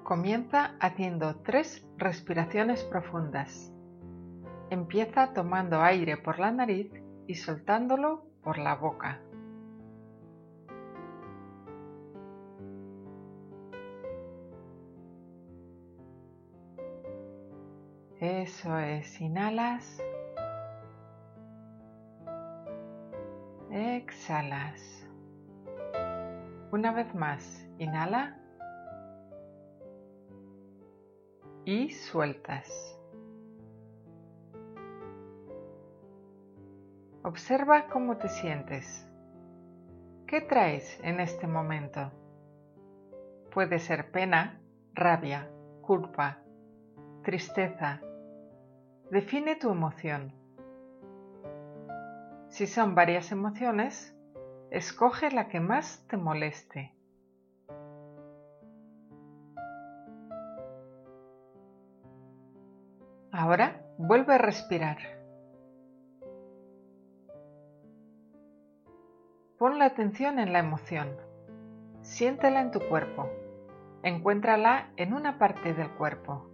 Comienza haciendo 3 respiraciones profundas. Empieza tomando aire por la nariz y soltándolo por la boca. Eso es, inhalas, exhalas. Una vez más, inhala y sueltas. Observa cómo te sientes. ¿Qué traes en este momento? Puede ser pena, rabia, culpa, tristeza. Define tu emoción. Si son varias emociones, escoge la que más te moleste. Ahora vuelve a respirar. Pon la atención en la emoción. Siéntela en tu cuerpo. Encuéntrala en una parte del cuerpo.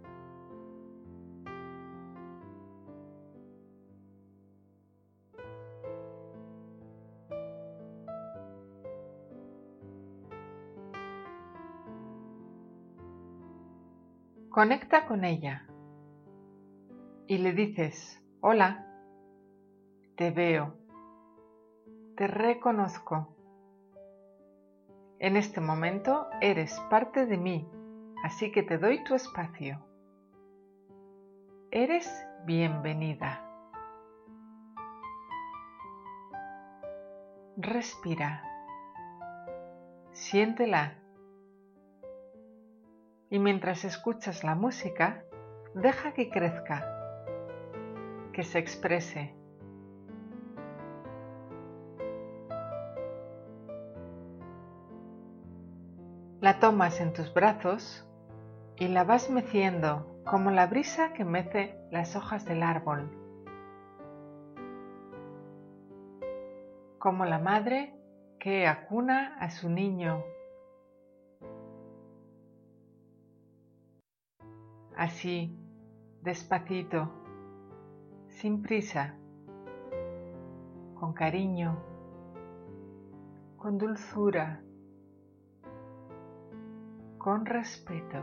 Conecta con ella y le dices: hola, te veo, te reconozco. En este momento eres parte de mí, así que te doy tu espacio. Eres bienvenida. Respira. Siéntela. Y mientras escuchas la música, deja que crezca, que se exprese. La tomas en tus brazos y la vas meciendo como la brisa que mece las hojas del árbol, como la madre que acuna a su niño. Así, despacito, sin prisa, con cariño, con dulzura, con respeto,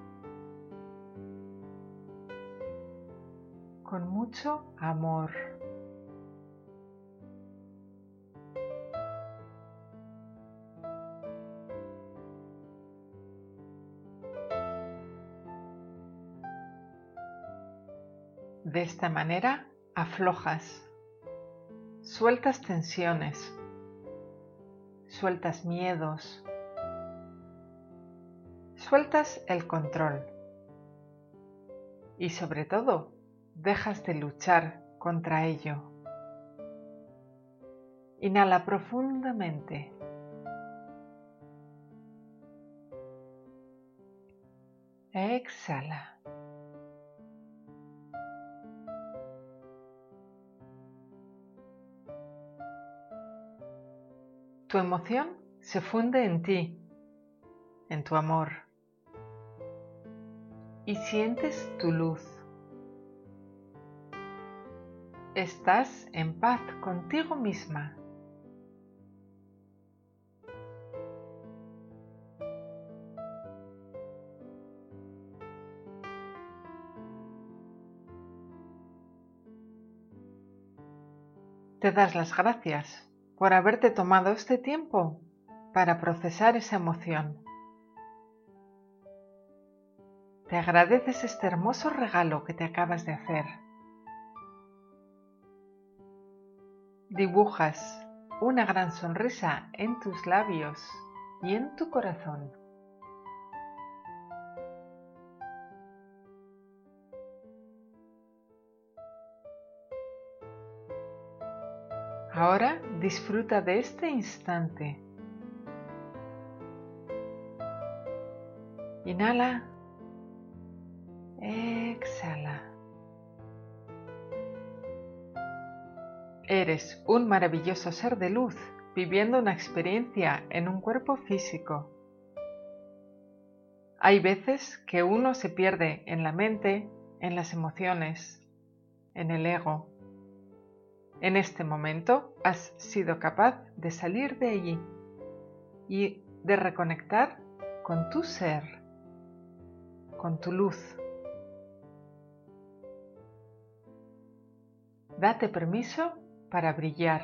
con mucho amor. De esta manera aflojas, sueltas tensiones, sueltas miedos, sueltas el control y sobre todo dejas de luchar contra ello. Inhala profundamente. Exhala. Tu emoción se funde en ti, en tu amor, y sientes tu luz. Estás en paz contigo misma. Te das las gracias por haberte tomado este tiempo para procesar esa emoción. Te agradeces este hermoso regalo que te acabas de hacer. Dibujas una gran sonrisa en tus labios y en tu corazón. Ahora disfruta de este instante. Inhala, exhala. Eres un maravilloso ser de luz viviendo una experiencia en un cuerpo físico. Hay veces que uno se pierde en la mente, en las emociones, en el ego. En este momento has sido capaz de salir de allí y de reconectar con tu ser, con tu luz. Date permiso para brillar.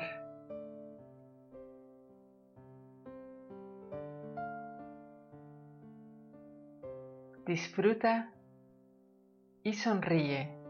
Disfruta y sonríe.